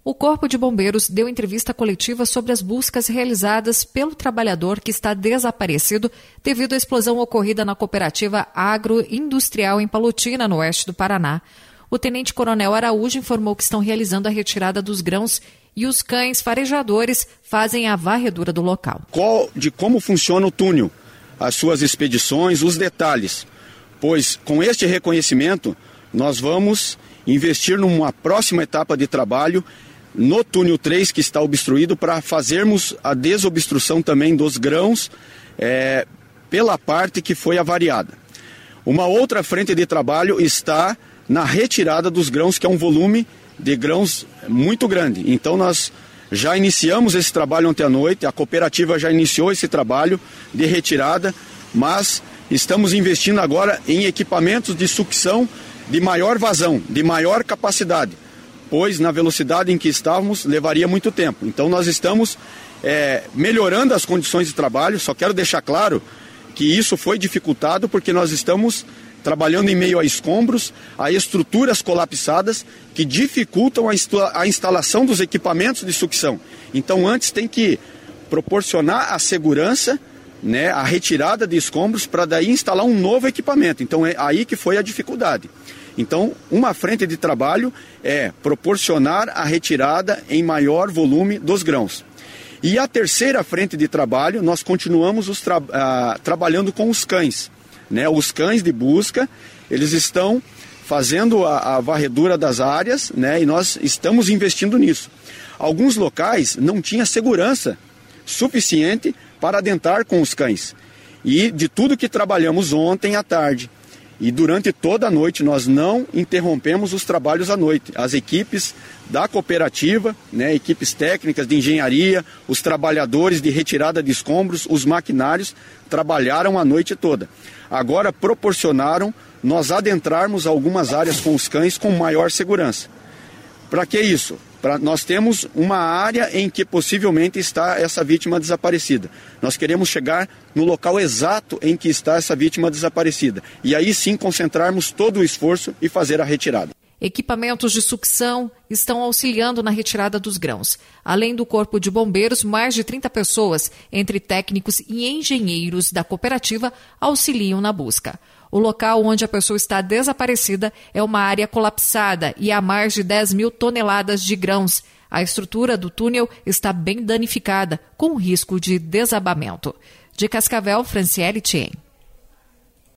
O Corpo de Bombeiros deu entrevista coletiva sobre as buscas realizadas pelo trabalhador que está desaparecido devido à explosão ocorrida na cooperativa agroindustrial em Palotina, no oeste do Paraná. O tenente-coronel Araújo informou que estão realizando a retirada dos grãos e os cães farejadores fazem a varredura do local. De como funciona o túnel, as suas expedições, os detalhes, pois com este reconhecimento nós vamos investir numa próxima etapa de trabalho no túnel 3 que está obstruído para fazermos a desobstrução também dos grãos pela parte que foi avariada. Uma outra frente de trabalho está na retirada dos grãos, que é um volume de grãos muito grande. Então nós já iniciamos esse trabalho ontem à noite, a cooperativa já iniciou esse trabalho de retirada, mas estamos investindo agora em equipamentos de sucção de maior vazão, de maior capacidade, pois na velocidade em que estávamos levaria muito tempo. Então nós estamos melhorando as condições de trabalho. Só quero deixar claro que isso foi dificultado porque nós estamos trabalhando em meio a escombros, a estruturas colapsadas que dificultam a instalação dos equipamentos de sucção. Então antes tem que proporcionar a segurança, a retirada de escombros para daí instalar um novo equipamento. Então é aí que foi a dificuldade. Então, uma frente de trabalho é proporcionar a retirada em maior volume dos grãos. E a terceira frente de trabalho, nós continuamos trabalhando com os cães. Os cães de busca, eles estão fazendo a varredura das áreas, e nós estamos investindo nisso. Alguns locais não tinham segurança suficiente para adentrar com os cães. E de tudo que trabalhamos ontem à tarde, e durante toda a noite nós não interrompemos os trabalhos à noite. As equipes da cooperativa, equipes técnicas de engenharia, os trabalhadores de retirada de escombros, os maquinários, trabalharam a noite toda. Agora proporcionaram nós adentrarmos algumas áreas com os cães com maior segurança. Para que isso? Nós temos uma área em que possivelmente está essa vítima desaparecida. Nós queremos chegar no local exato em que está essa vítima desaparecida. E aí sim concentrarmos todo o esforço e fazer a retirada. Equipamentos de sucção estão auxiliando na retirada dos grãos. Além do Corpo de Bombeiros, mais de 30 pessoas, entre técnicos e engenheiros da cooperativa, auxiliam na busca. O local onde a pessoa está desaparecida é uma área colapsada e há mais de 10 mil toneladas de grãos. A estrutura do túnel está bem danificada, com risco de desabamento. De Cascavel, Franciele Tien.